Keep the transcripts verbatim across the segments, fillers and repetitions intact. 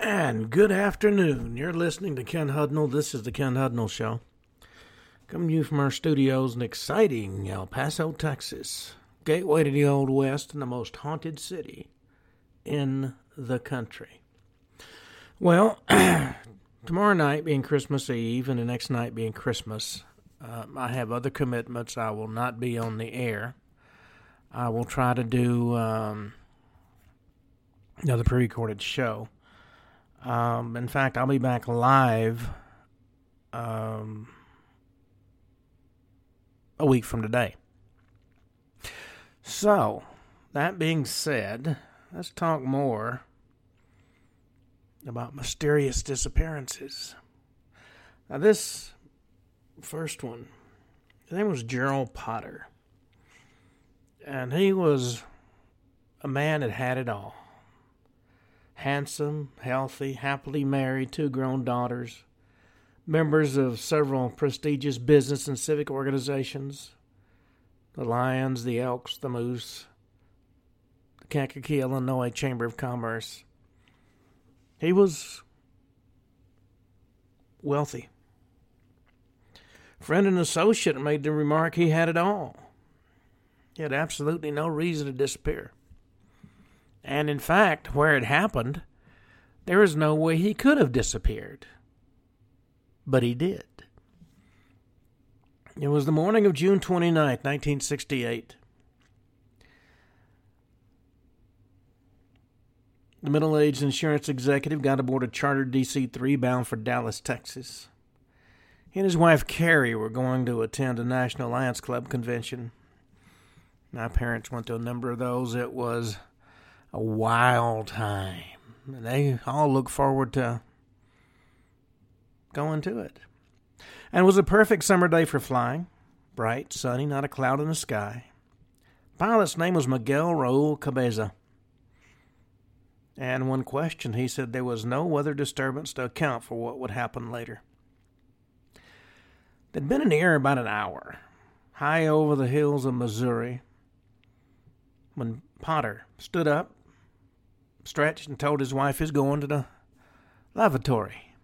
And good afternoon. You're listening to Ken Hudnall. This is the Ken Hudnall Show. Coming to you from our studios in exciting El Paso, Texas. Gateway to the Old West and the most haunted city in the country. Well, tomorrow night being Christmas Eve and the next night being Christmas, uh, I have other commitments. I will not be on the air. I will try to do um, another pre-recorded show. Um, in fact, I'll be back live um, a week from today. So, that being said, let's talk more about mysterious disappearances. Now, this first one, his name was Gerald Potter. And he was a man that had it all. Handsome, healthy, happily married, two grown daughters, members of several prestigious business and civic organizations, the Lions, the Elks, the Moose, the Kankakee, Illinois Chamber of Commerce. He was wealthy. Friend and associate made the remark he had it all. He had absolutely no reason to disappear. And in fact, where it happened, there is no way he could have disappeared. But he did. It was the morning of June twenty-ninth, nineteen sixty-eight. The middle-aged insurance executive got aboard a chartered D C three bound for Dallas, Texas. He and his wife, Carrie, were going to attend a National Lions Club convention. My parents went to a number of those. It was a wild time. And they all look forward to going to it. And it was a perfect summer day for flying. Bright, sunny, not a cloud in the sky. The pilot's name was Miguel Raul Cabeza. And when questioned, he said there was no weather disturbance to account for what would happen later. They'd been in the air about an hour, high over the hills of Missouri, when Potter stood up, stretched, and told his wife he's going to the lavatory.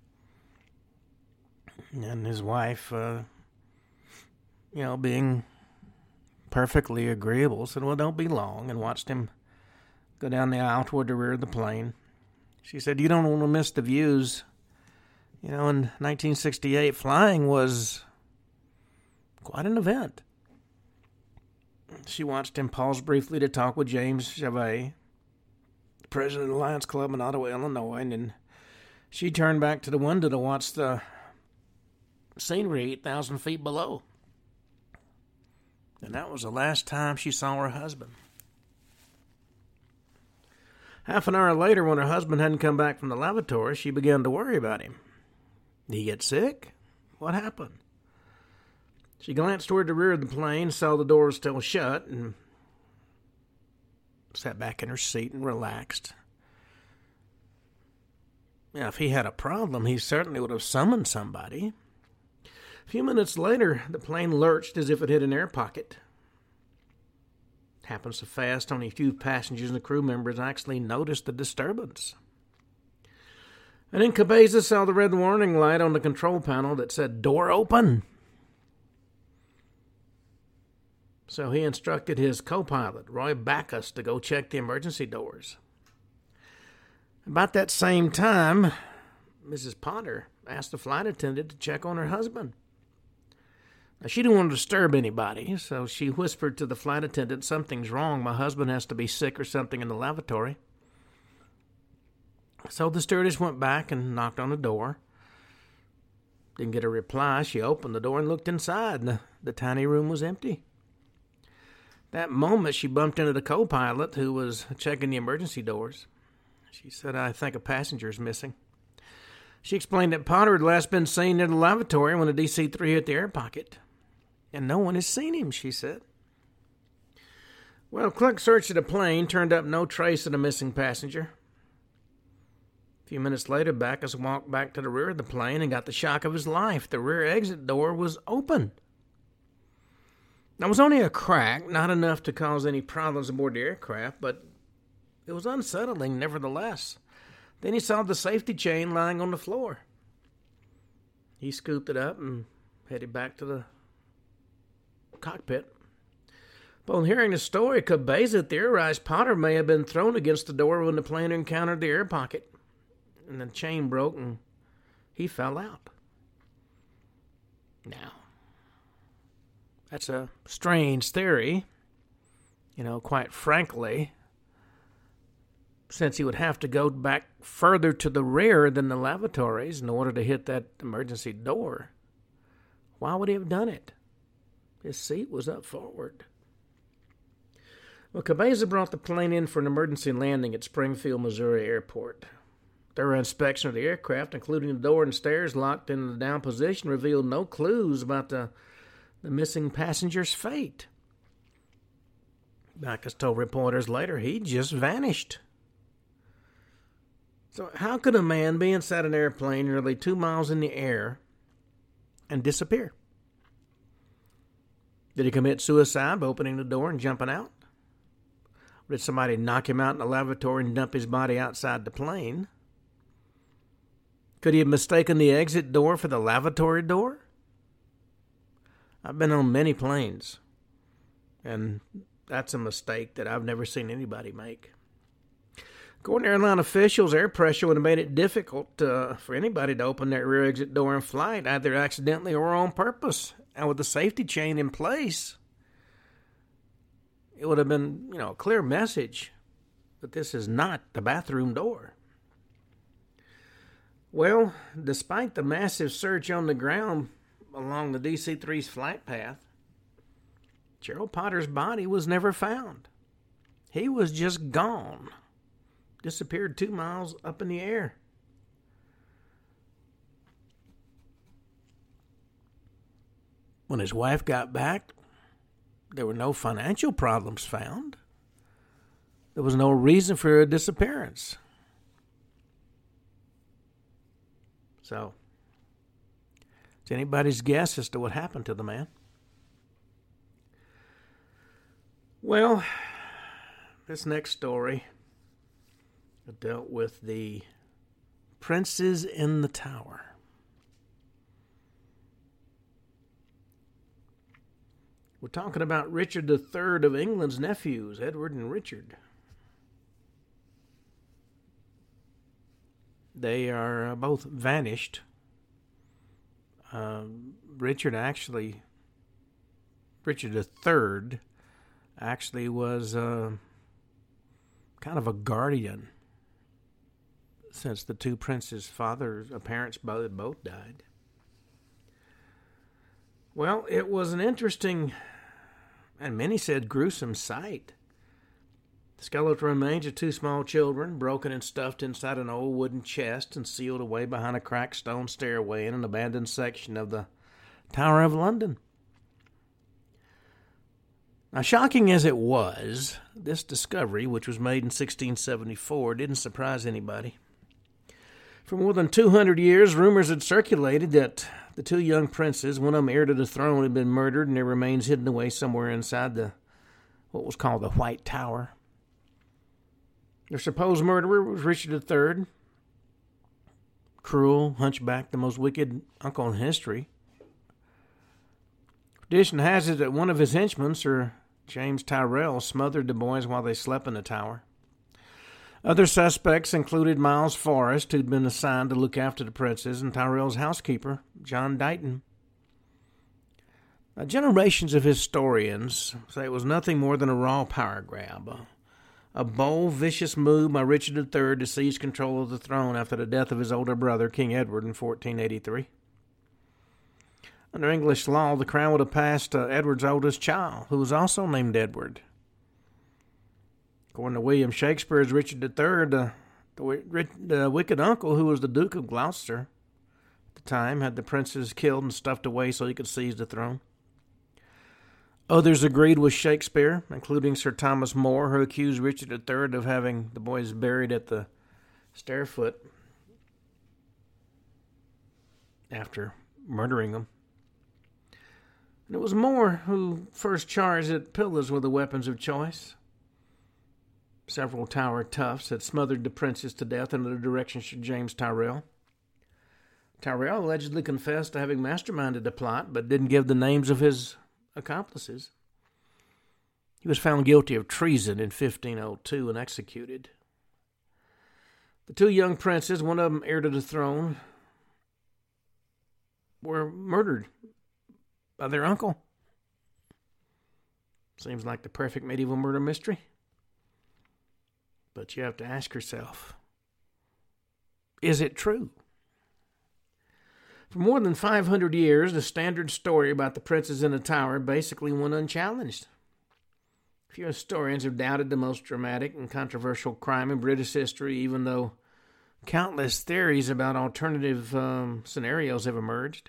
And his wife, uh, you know, being perfectly agreeable, said, well, don't be long, and watched him go down the aisle toward the rear of the plane. She said, you don't want to miss the views. You know, in nineteen sixty-eight, flying was quite an event. She watched him pause briefly to talk with James Chavez, president of the Lions Club in Ottawa, Illinois, and then she turned back to the window to watch the scenery eight thousand feet below. And that was the last time she saw her husband. Half an hour later, when her husband hadn't come back from the lavatory, she began to worry about him. Did he get sick? What happened? She glanced toward the rear of the plane, saw the door was still shut, and sat back in her seat and relaxed. Now, if he had a problem, he certainly would have summoned somebody. A few minutes later, the plane lurched as if it hit an air pocket. It happened so fast, only a few passengers and the crew members actually noticed the disturbance. And then Cabeza saw the red warning light on the control panel that said, door open. So he instructed his co-pilot, Roy Backus, to go check the emergency doors. About that same time, Missus Potter asked the flight attendant to check on her husband. Now, she didn't want to disturb anybody, so she whispered to the flight attendant, something's wrong. My husband has to be sick or something in the lavatory. So the stewardess went back and knocked on the door. Didn't get a reply. She opened the door and looked inside, and the, the tiny room was empty. That moment, she bumped into the co-pilot who was checking the emergency doors. She said, I think a passenger is missing. She explained that Potter had last been seen near the lavatory when the D C three hit the air pocket. And no one has seen him, she said. Well, a quick search of the plane turned up no trace of the missing passenger. A few minutes later, Backus walked back to the rear of the plane and got the shock of his life. The rear exit door was open. Now, it was only a crack, not enough to cause any problems aboard the aircraft, but it was unsettling nevertheless. Then he saw the safety chain lying on the floor. He scooped it up and headed back to the cockpit. Upon hearing the story, Cabeza theorized Potter may have been thrown against the door when the plane encountered the air pocket, and the chain broke and he fell out. Now, that's a strange theory, you know, quite frankly, since he would have to go back further to the rear than the lavatories in order to hit that emergency door. Why would he have done it? His seat was up forward. Well, Cabeza brought the plane in for an emergency landing at Springfield, Missouri Airport. Thorough inspection of the aircraft, including the door and stairs locked in the down position, revealed no clues about the, the missing passenger's fate. Backus told reporters later he just vanished. So how could a man be inside an airplane nearly two miles in the air and disappear? Did he commit suicide by opening the door and jumping out? Or did somebody knock him out in the lavatory and dump his body outside the plane? Could he have mistaken the exit door for the lavatory door? I've been on many planes, and that's a mistake that I've never seen anybody make. According to airline officials, air pressure would have made it difficult uh, for anybody to open that rear exit door in flight, either accidentally or on purpose. And with the safety chain in place, it would have been, you know, a clear message that this is not the bathroom door. Well, despite the massive search on the ground along the D C three's flight path, Gerald Potter's body was never found. He was just gone. Disappeared two miles up in the air. When his wife got back, there were no financial problems found. There was no reason for her disappearance. So, it's anybody's guess as to what happened to the man. Well, this next story dealt with the princes in the tower. We're talking about Richard the Third of England's nephews, Edward and Richard. They are uh, both vanished. Uh, Richard actually, Richard the Third actually was uh, kind of a guardian, since the two princes' fathers, uh, parents both, both died. Well, it was an interesting, and many said gruesome sight. The skeletal remains of two small children, broken and stuffed inside an old wooden chest and sealed away behind a cracked stone stairway in an abandoned section of the Tower of London. Now, shocking as it was, this discovery, which was made in sixteen seventy-four, didn't surprise anybody. For more than two hundred years, rumors had circulated that the two young princes, one of them heir to the throne, had been murdered and their remains hidden away somewhere inside the what was called the White Tower. Their supposed murderer was Richard the Third, cruel, hunchback, the most wicked uncle in history. Tradition has it that one of his henchmen, Sir James Tyrrell, smothered the boys while they slept in the tower. Other suspects included Miles Forrest, who'd been assigned to look after the princes, and Tyrrell's housekeeper, John Dighton. Now, generations of historians say it was nothing more than a raw power grab, a, a bold, vicious move by Richard the Third to seize control of the throne after the death of his older brother, King Edward, in fourteen eighty-three. Under English law, the crown would have passed to Edward's oldest child, who was also named Edward. According to William Shakespeare's Richard the Third, uh, the, the wicked uncle, who was the Duke of Gloucester at the time, had the princes killed and stuffed away so he could seize the throne. Others agreed with Shakespeare, including Sir Thomas More, who accused Richard the Third of having the boys buried at the stairfoot after murdering them. And it was More who first charged that pillars were the weapons of choice. Several Tower toughs had smothered the princess to death under the direction of James Tyrrell. Tyrrell allegedly confessed to having masterminded the plot, but didn't give the names of his accomplices. He was found guilty of treason in fifteen oh two and executed. The two young princes, one of them heir to the throne, were murdered by their uncle. Seems like the perfect medieval murder mystery. But you have to ask yourself, is it true? For more than five hundred years, the standard story about the princes in the tower basically went unchallenged. Few historians have doubted the most dramatic and controversial crime in British history, even though countless theories about alternative um, scenarios have emerged.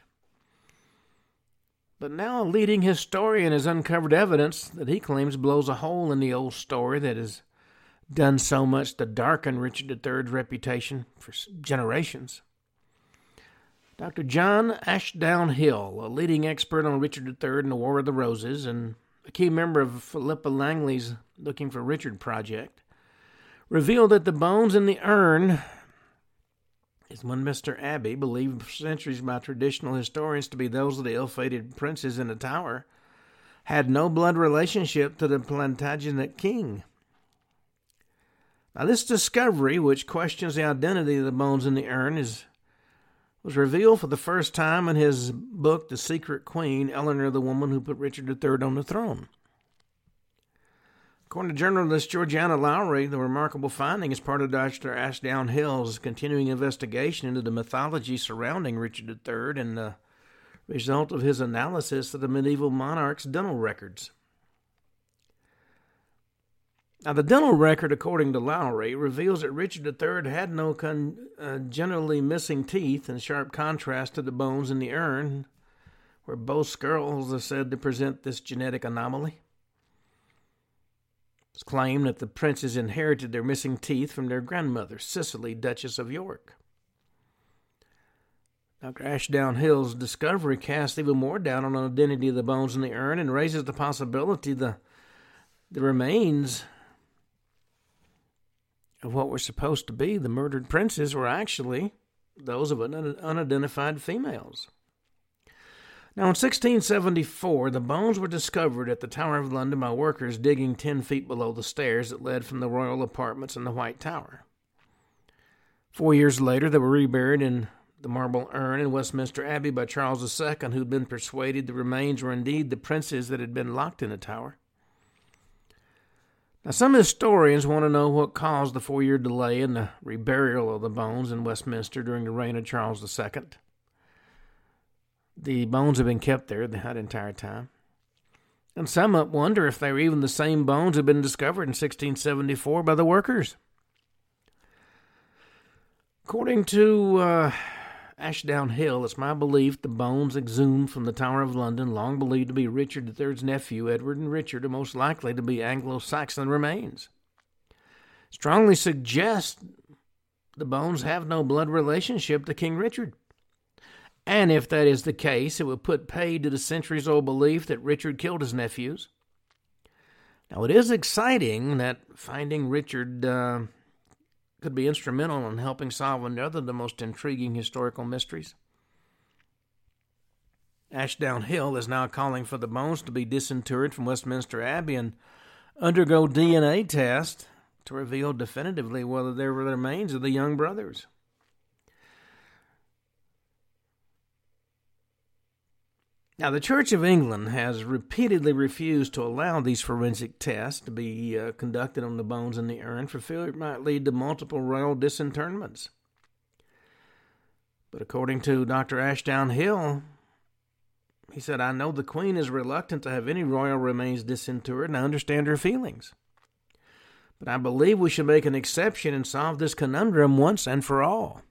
But now a leading historian has uncovered evidence that he claims blows a hole in the old story that has done so much to darken Richard the Third's reputation for generations. Doctor John Ashdown Hill, a leading expert on Richard the Third and the War of the Roses, and a key member of Philippa Langley's Looking for Richard project, revealed that the bones in the urn is Westminster Abbey, believed for centuries by traditional historians to be those of the ill-fated princes in the tower, had no blood relationship to the Plantagenet king. Now, this discovery, which questions the identity of the bones in the urn, is was revealed for the first time in his book, The Secret Queen, Eleanor, the Woman Who Put Richard the Third on the Throne. According to journalist Georgiana Lowry, the remarkable finding is part of Doctor Ashdown Hill's continuing investigation into the mythology surrounding Richard the Third and the result of his analysis of the medieval monarch's dental records. Now, the dental record, according to Lowry, reveals that Richard the Third had no congenitally missing teeth, in sharp contrast to the bones in the urn, where both skulls are said to present this genetic anomaly. It's claimed that the princes inherited their missing teeth from their grandmother, Cicely, Duchess of York. Doctor Ashdown Hill's discovery casts even more doubt on the identity of the bones in the urn and raises the possibility the, the remains of what were supposed to be the murdered princes were actually those of unidentified females. Now, in sixteen seventy-four, the bones were discovered at the Tower of London by workers digging ten feet below the stairs that led from the royal apartments in the White Tower. Four years later, they were reburied in the marble urn in Westminster Abbey by Charles the Second, who had been persuaded the remains were indeed the princes that had been locked in the tower. Now, some historians want to know what caused the four-year delay in the reburial of the bones in Westminster during the reign of Charles the Second. The bones have been kept there that entire time. And some wonder if they were even the same bones that had been discovered in sixteen seventy-four by the workers. According to uh, Ashdown Hill, it's my belief the bones exhumed from the Tower of London, long believed to be Richard the Third's nephew, Edward and Richard, are most likely to be Anglo-Saxon remains. Strongly suggest the bones have no blood relationship to King Richard. And if that is the case, it would put paid to the centuries-old belief that Richard killed his nephews. Now, it is exciting that finding Richard uh, could be instrumental in helping solve another of the most intriguing historical mysteries. Ashdown Hill is now calling for the bones to be disinterred from Westminster Abbey and undergo D N A tests to reveal definitively whether they were the remains of the young brothers. Now, the Church of England has repeatedly refused to allow these forensic tests to be uh, conducted on the bones in the urn for fear it might lead to multiple royal disinterments. But according to Doctor Ashdown Hill, he said, I know the Queen is reluctant to have any royal remains disinterred, and I understand her feelings. But I believe we should make an exception and solve this conundrum once and for all.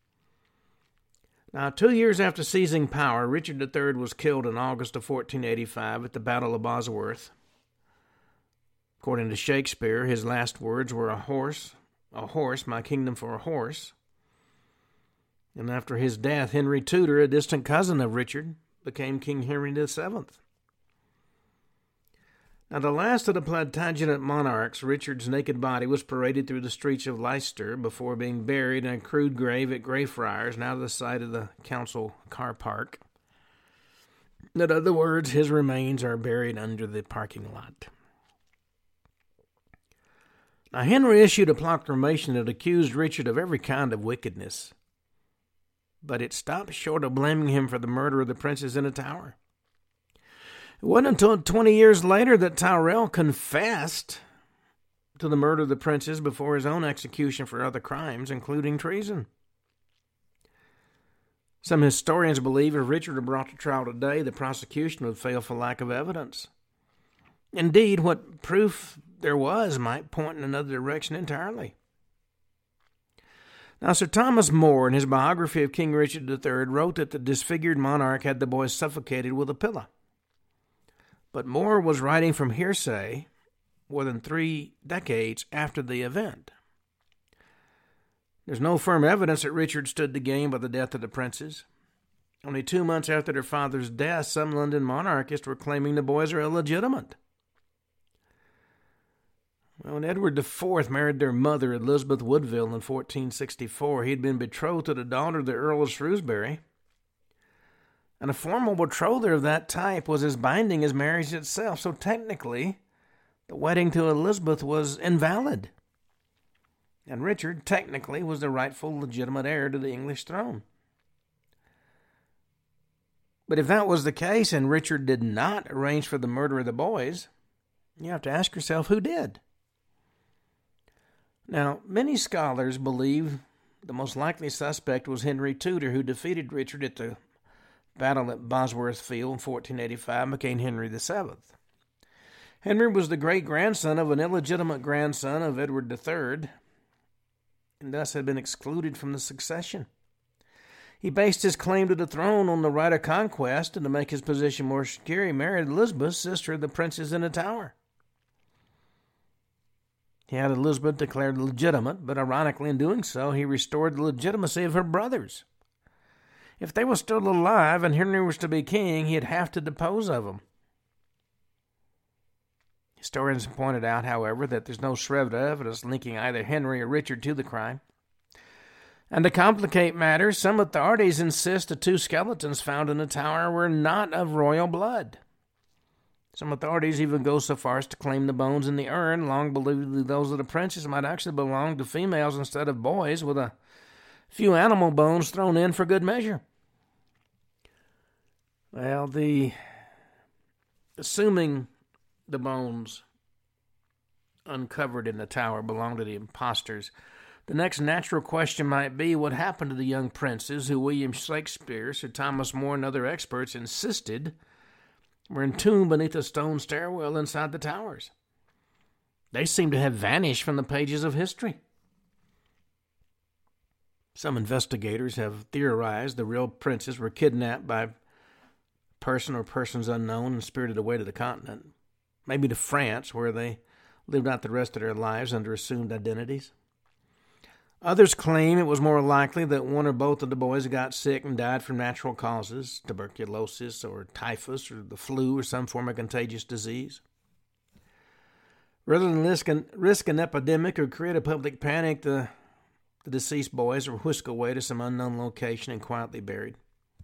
Now, two years after seizing power, Richard the Third was killed in August of fourteen eighty-five at the Battle of Bosworth. According to Shakespeare, his last words were, a horse, a horse, my kingdom for a horse. And after his death, Henry Tudor, a distant cousin of Richard, became King Henry the Seventh. Now, the last of the Plantagenet monarchs, Richard's naked body was paraded through the streets of Leicester before being buried in a crude grave at Greyfriars, now the site of the council car park. In other words, his remains are buried under the parking lot. Now, Henry issued a proclamation that accused Richard of every kind of wickedness, but it stopped short of blaming him for the murder of the princes in the Tower. It wasn't until twenty years later that Tyrrell confessed to the murder of the princes before his own execution for other crimes, including treason. Some historians believe if Richard were brought to trial today, the prosecution would fail for lack of evidence. Indeed, what proof there was might point in another direction entirely. Now, Sir Thomas More, in his biography of King Richard the Third, wrote that the disfigured monarch had the boy suffocated with a pillow. But More was writing from hearsay more than three decades after the event. There's no firm evidence that Richard stood to gain by the death of the princes. Only two months after their father's death, some London monarchists were claiming the boys are illegitimate. When Edward the Fourth married their mother, Elizabeth Woodville, in fourteen sixty-four, he had been betrothed to the daughter of the Earl of Shrewsbury. And a formal betrothal of that type was as binding as marriage itself, so technically, the wedding to Elizabeth was invalid. And Richard, technically, was the rightful, legitimate heir to the English throne. But if that was the case, and Richard did not arrange for the murder of the boys, you have to ask yourself, who did? Now, many scholars believe the most likely suspect was Henry Tudor, who defeated Richard at the battle at Bosworth Field in fourteen eighty-five and became Henry the Seventh. Henry was the great-grandson of an illegitimate grandson of Edward the Third, and thus had been excluded from the succession. He based his claim to the throne on the right of conquest, and to make his position more secure, he married Elizabeth, sister of the princes in the Tower. He had Elizabeth declared legitimate, but ironically in doing so, he restored the legitimacy of her brothers. If they were still alive and Henry was to be king, he'd have to depose of them. Historians have pointed out, however, that there's no shred of evidence linking either Henry or Richard to the crime. And to complicate matters, some authorities insist the two skeletons found in the Tower were not of royal blood. Some authorities even go so far as to claim the bones in the urn, long believed those of the princes, might actually belong to females instead of boys, with a few animal bones thrown in for good measure. Well, the assuming the bones uncovered in the Tower belonged to the impostors, the next natural question might be what happened to the young princes who William Shakespeare, Sir Thomas More, and other experts insisted were entombed beneath a stone stairwell inside the towers. They seem to have vanished from the pages of history. Some investigators have theorized the real princes were kidnapped by a person or persons unknown and spirited away to the continent, maybe to France, where they lived out the rest of their lives under assumed identities. Others claim it was more likely that one or both of the boys got sick and died from natural causes, tuberculosis or typhus or the flu or some form of contagious disease. Rather than risk an, risk an epidemic or create a public panic, the The deceased boys were whisked away to some unknown location and quietly buried.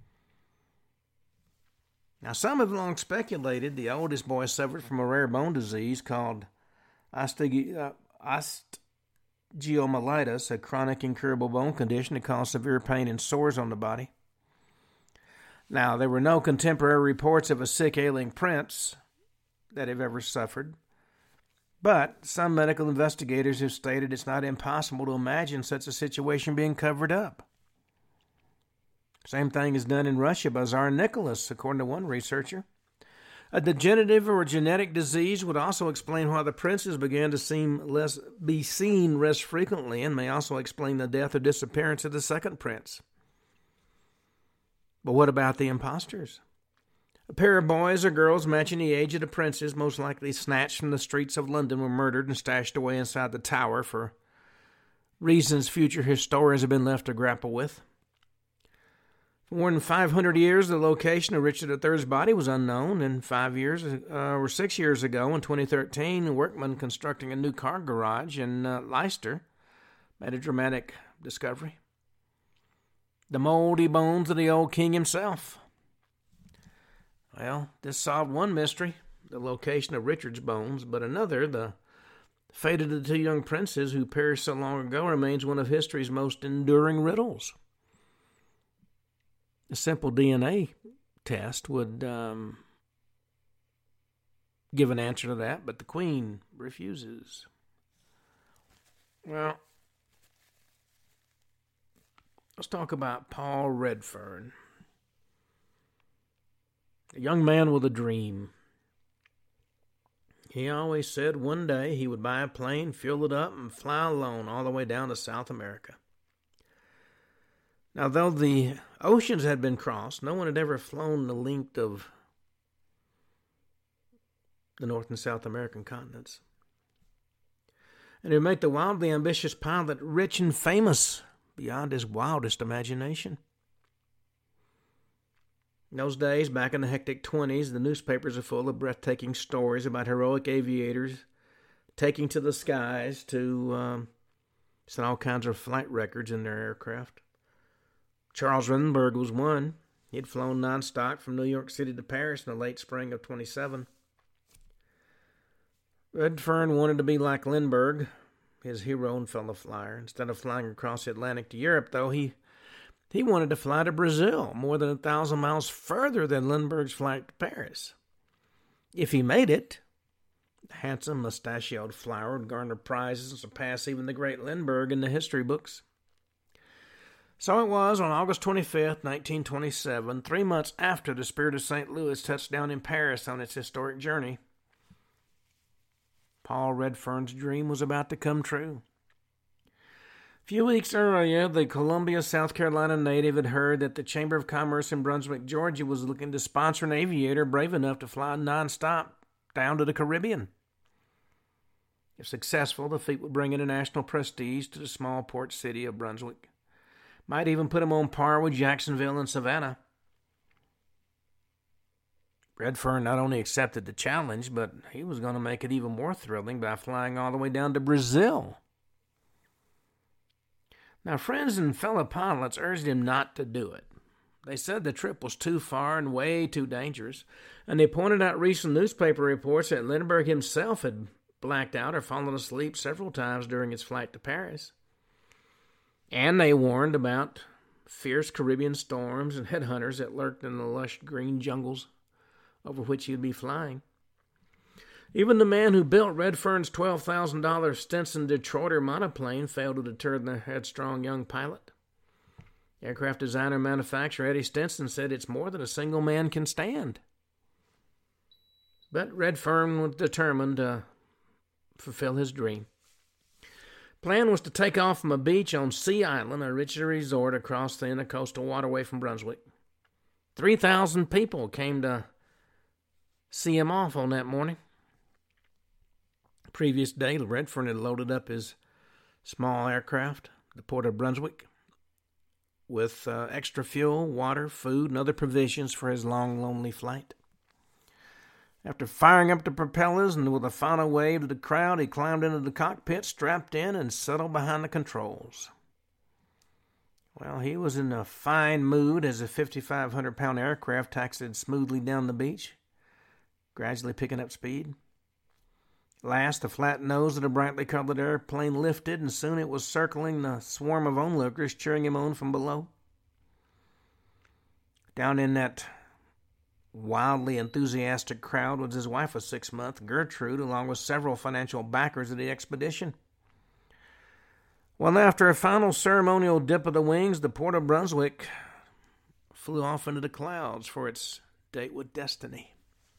Now, some have long speculated the oldest boy suffered from a rare bone disease called ostegi- uh, osteomyelitis, a chronic incurable bone condition that caused severe pain and sores on the body. Now, there were no contemporary reports of a sick, ailing prince that have ever suffered. But some medical investigators have stated it's not impossible to imagine such a situation being covered up. Same thing is done in Russia by Tsar Nicholas, according to one researcher. A degenerative or genetic disease would also explain why the princes began to seem less, be seen less frequently, and may also explain the death or disappearance of the second prince. But what about the impostors? A pair of boys or girls matching the age of the princes, most likely snatched from the streets of London, were murdered and stashed away inside the Tower for reasons future historians have been left to grapple with. For more than five hundred years, the location of Richard the third's body was unknown, and five years, uh, or six years ago, in twenty thirteen, a workman constructing a new car garage in uh, Leicester made a dramatic discovery. The moldy bones of the old king himself. Well, this solved one mystery, the location of Richard's bones, but another, the fate of the two young princes who perished so long ago, remains one of history's most enduring riddles. A simple D N A test would um, give an answer to that, but the Queen refuses. Well, let's talk about Paul Redfern, a young man with a dream. He always said one day he would buy a plane, fuel it up, and fly alone all the way down to South America. Now, though the oceans had been crossed, no one had ever flown the length of the North and South American continents. And it would make the wildly ambitious pilot rich and famous beyond his wildest imagination. In those days, back in the hectic twenties, the newspapers are full of breathtaking stories about heroic aviators taking to the skies to um, set all kinds of flight records in their aircraft. Charles Lindbergh was one. He had flown nonstop from New York City to Paris in the late spring of twenty-seven. Redfern wanted to be like Lindbergh, his hero and fellow flyer. Instead of flying across the Atlantic to Europe, though, he he wanted to fly to Brazil, more than a thousand miles further than Lindbergh's flight to Paris. If he made it, the handsome, mustachioed flyer would garner prizes and surpass even the great Lindbergh in the history books. So it was on August twenty-fifth, nineteen twenty-seven, three months after the Spirit of Saint Louis touched down in Paris on its historic journey. Paul Redfern's dream was about to come true. A few weeks earlier, the Columbia, South Carolina native had heard that the Chamber of Commerce in Brunswick, Georgia was looking to sponsor an aviator brave enough to fly nonstop down to the Caribbean. If successful, the feat would bring international prestige to the small port city of Brunswick. Might even put him on par with Jacksonville and Savannah. Redfern not only accepted the challenge, but he was going to make it even more thrilling by flying all the way down to Brazil. Now, friends and fellow pilots urged him not to do it. They said the trip was too far and way too dangerous, and they pointed out recent newspaper reports that Lindbergh himself had blacked out or fallen asleep several times during his flight to Paris. And they warned about fierce Caribbean storms and headhunters that lurked in the lush green jungles over which he would be flying. Even the man who built Redfern's twelve thousand dollars Stinson Detroiter monoplane failed to deter the headstrong young pilot. Aircraft designer and manufacturer Eddie Stinson said it's more than a single man can stand. But Redfern was determined to fulfill his dream. Plan was to take off from a beach on Sea Island, a rich resort across the intercoastal waterway from Brunswick. Three thousand people came to see him off on that morning. The previous day, Redfern had loaded up his small aircraft, the Port of Brunswick, with uh, extra fuel, water, food, and other provisions for his long, lonely flight. After firing up the propellers and with a final wave to the crowd, he climbed into the cockpit, strapped in, and settled behind the controls. Well, he was in a fine mood as the fifty-five hundred pound aircraft taxied smoothly down the beach, gradually picking up speed. Last, the flat nose of the brightly colored airplane lifted, and soon it was circling the swarm of onlookers, cheering him on from below. Down in that wildly enthusiastic crowd was his wife of six months, Gertrude, along with several financial backers of the expedition. Well, after a final ceremonial dip of the wings, the Port of Brunswick flew off into the clouds for its date with destiny.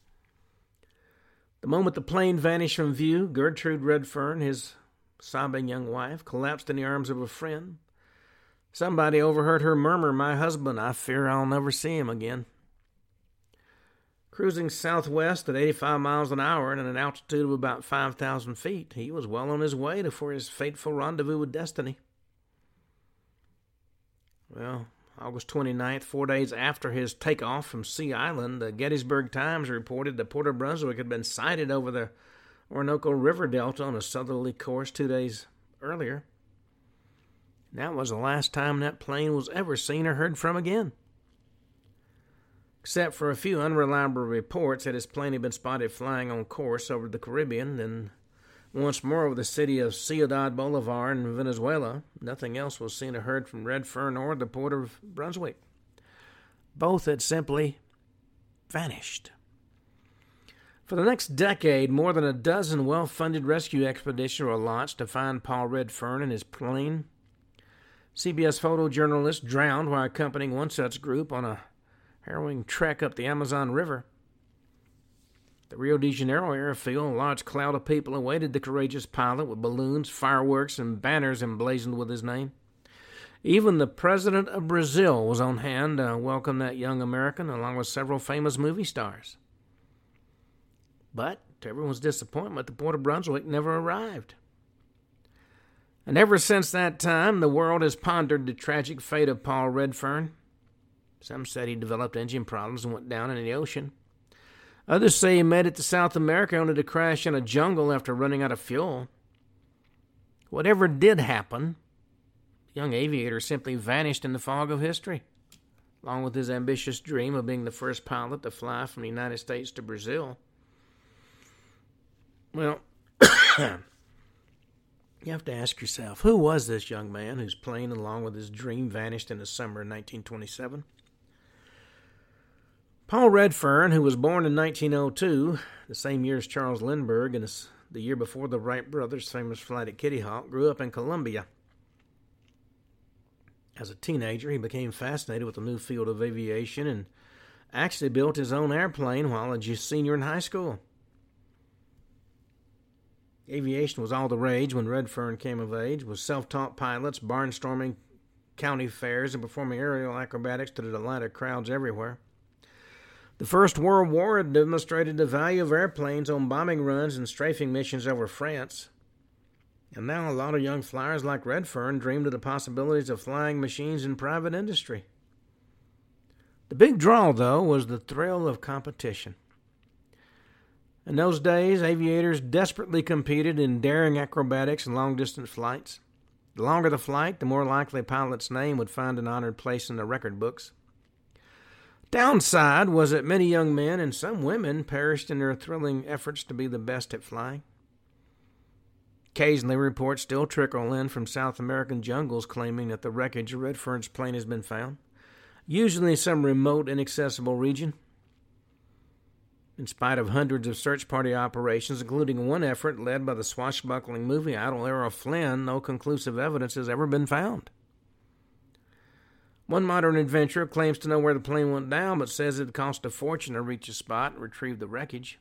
The moment the plane vanished from view, Gertrude Redfern, his sobbing young wife, collapsed in the arms of a friend. Somebody overheard her murmur, "My husband, I fear I'll never see him again." Cruising southwest at eighty-five miles an hour and at an altitude of about five thousand feet, he was well on his way to for his fateful rendezvous with destiny. Well, August twenty-ninth, four days after his takeoff from Sea Island, the Gettysburg Times reported that Porter Brunswick had been sighted over the Orinoco River Delta on a southerly course two days earlier. That was the last time that plane was ever seen or heard from again. Except for a few unreliable reports that his plane had been spotted flying on course over the Caribbean, and once more over the city of Ciudad Bolivar in Venezuela, nothing else was seen or heard from Redfern or the Port of Brunswick. Both had simply vanished. For the next decade, more than a dozen well-funded rescue expeditions were launched to find Paul Redfern and his plane. C B S photojournalists drowned while accompanying one such group on a harrowing trek up the Amazon River. The Rio de Janeiro airfield, a large cloud of people awaited the courageous pilot with balloons, fireworks, and banners emblazoned with his name. Even the president of Brazil was on hand to welcome that young American, along with several famous movie stars. But, to everyone's disappointment, the Port of Brunswick never arrived. And ever since that time, the world has pondered the tragic fate of Paul Redfern. Some said he developed engine problems and went down in the ocean. Others say he made it to South America only to crash in a jungle after running out of fuel. Whatever did happen, the young aviator simply vanished in the fog of history, along with his ambitious dream of being the first pilot to fly from the United States to Brazil. Well, you have to ask yourself, who was this young man whose plane, along with his dream, vanished in the summer of nineteen twenty-seven? Paul Redfern, who was born in nineteen oh two, the same year as Charles Lindbergh, and the year before the Wright brothers' famous flight at Kitty Hawk, grew up in Colombia. As a teenager, he became fascinated with the new field of aviation and actually built his own airplane while a senior in high school. Aviation was all the rage when Redfern came of age, with self-taught pilots barnstorming county fairs and performing aerial acrobatics to the delight of crowds everywhere. The First World War had demonstrated the value of airplanes on bombing runs and strafing missions over France. And now a lot of young flyers like Redfern dreamed of the possibilities of flying machines in private industry. The big draw, though, was the thrill of competition. In those days, aviators desperately competed in daring acrobatics and long-distance flights. The longer the flight, the more likely a pilot's name would find an honored place in the record books. Downside was that many young men and some women perished in their thrilling efforts to be the best at flying. Occasionally, reports still trickle in from South American jungles claiming that the wreckage of Redfern's plane has been found, usually in some remote, inaccessible region. In spite of hundreds of search party operations, including one effort led by the swashbuckling movie idol Errol Flynn, no conclusive evidence has ever been found. One modern adventurer claims to know where the plane went down, but says it cost a fortune to reach the spot and retrieve the wreckage.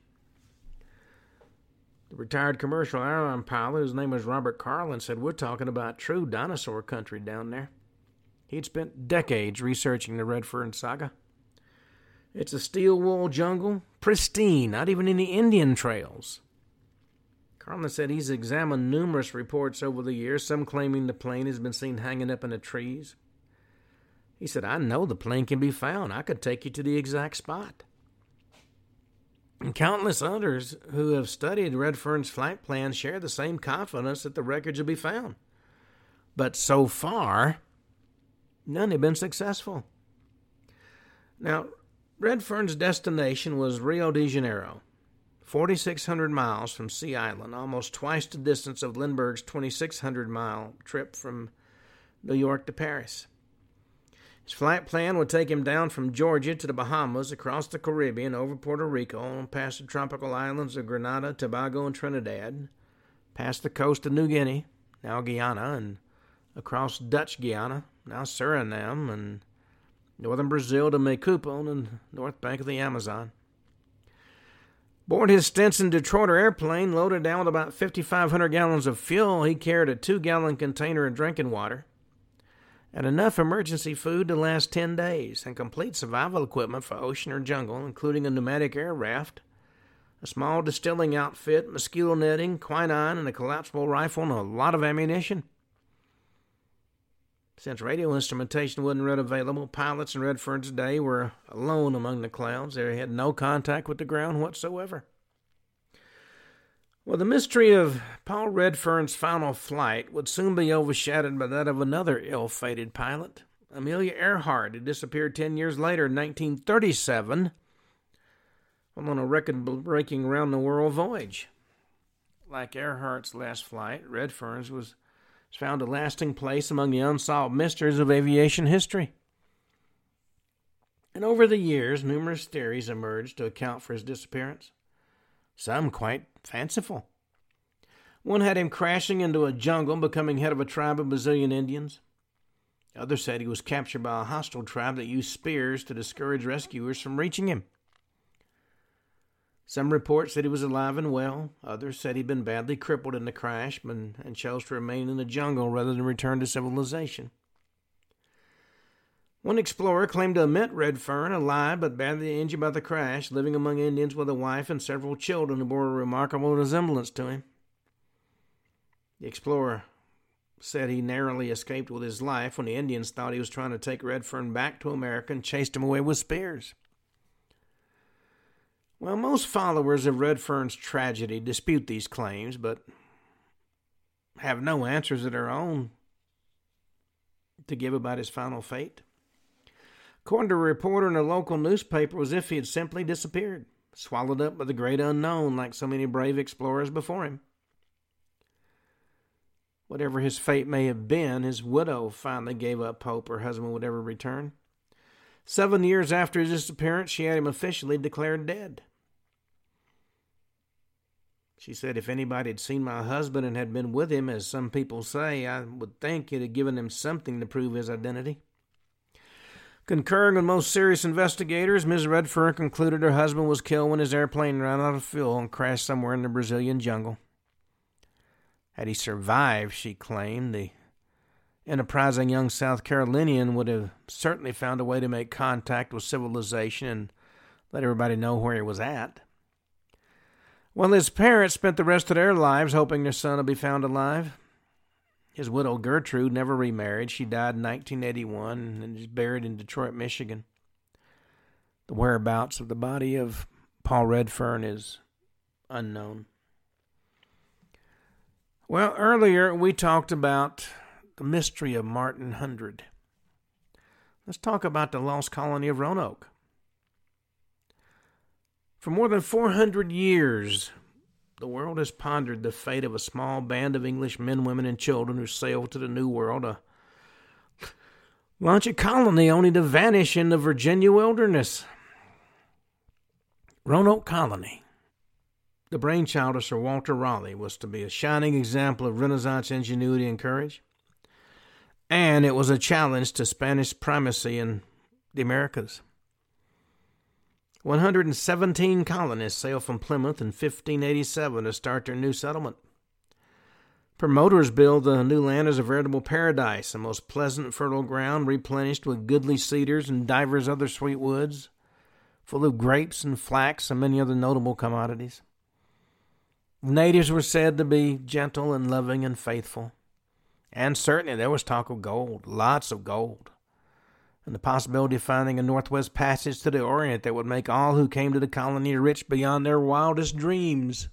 The retired commercial airline pilot, whose name was Robert Carlin, said, "We're talking about true dinosaur country down there." He'd spent decades researching the Redfern saga. It's a steel-wool jungle, pristine, not even any Indian trails. Carlin said he's examined numerous reports over the years, some claiming the plane has been seen hanging up in the trees. He said, "I know the plane can be found. I could take you to the exact spot." And countless others who have studied Redfern's flight plan share the same confidence that the wreckage will be found. But so far, none have been successful. Now, Redfern's destination was Rio de Janeiro, forty-six hundred miles from Sea Island, almost twice the distance of Lindbergh's twenty-six hundred mile trip from New York to Paris. His flight plan would take him down from Georgia to the Bahamas, across the Caribbean, over Puerto Rico, and past the tropical islands of Grenada, Tobago, and Trinidad, past the coast of New Guinea, now Guyana, and across Dutch Guiana, now Suriname, and northern Brazil to Macupo on the north bank of the Amazon. Aboard his Stinson Detroiter airplane, loaded down with about fifty-five hundred gallons of fuel, he carried a two-gallon container of drinking water and enough emergency food to last ten days, and complete survival equipment for ocean or jungle, including a pneumatic air raft, a small distilling outfit, mosquito netting, quinine, and a collapsible rifle, and a lot of ammunition. Since radio instrumentation wasn't readily available, pilots in Redfern's day were alone among the clouds. They had no contact with the ground whatsoever. Well, the mystery of Paul Redfern's final flight would soon be overshadowed by that of another ill-fated pilot, Amelia Earhart, who disappeared ten years later in nineteen thirty-seven on a record-breaking round-the-world voyage. Like Earhart's last flight, Redfern's was found a lasting place among the unsolved mysteries of aviation history. And over the years, numerous theories emerged to account for his disappearance, some quite fanciful. One had him crashing into a jungle, becoming head of a tribe of Brazilian Indians. Others said he was captured by a hostile tribe that used spears to discourage rescuers from reaching him. Some reports said he was alive and well. Others said he'd been badly crippled in the crash and, and chose to remain in the jungle rather than return to civilization. One explorer claimed to have met Redfern alive but badly injured by the crash, living among Indians with a wife and several children who bore a remarkable resemblance to him. The explorer said he narrowly escaped with his life when the Indians thought he was trying to take Redfern back to America and chased him away with spears. Well, most followers of Redfern's tragedy dispute these claims, but have no answers of their own to give about his final fate. According to a reporter in a local newspaper, it was as if he had simply disappeared, swallowed up by the great unknown like so many brave explorers before him. Whatever his fate may have been, his widow finally gave up hope her husband would ever return. Seven years after his disappearance, she had him officially declared dead. She said, if anybody had seen my husband and had been with him, as some people say, I would think it had given him something to prove his identity. Concurring with most serious investigators, Miz Redfern concluded her husband was killed when his airplane ran out of fuel and crashed somewhere in the Brazilian jungle. Had he survived, she claimed, the enterprising young South Carolinian would have certainly found a way to make contact with civilization and let everybody know where he was at. Well, his parents spent the rest of their lives hoping their son would be found alive. His widow, Gertrude, never remarried. She died in nineteen eighty-one and is buried in Detroit, Michigan. The whereabouts of the body of Paul Redfern is unknown. Well, earlier we talked about the mystery of Martin Hundred. Let's talk about the lost colony of Roanoke. For more than four hundred years, the world has pondered the fate of a small band of English men, women, and children who sailed to the New World to launch a colony only to vanish in the Virginia wilderness. Roanoke Colony, the brainchild of Sir Walter Raleigh, was to be a shining example of Renaissance ingenuity and courage, and it was a challenge to Spanish primacy in the Americas. one hundred seventeen colonists sailed from Plymouth in fifteen eighty-seven to start their new settlement. Promoters billed the new land as a veritable paradise, a most pleasant, fertile ground replenished with goodly cedars and divers other sweet woods, full of grapes and flax and many other notable commodities. The natives were said to be gentle and loving and faithful, and certainly there was talk of gold, lots of gold, and the possibility of finding a northwest passage to the Orient that would make all who came to the colony rich beyond their wildest dreams.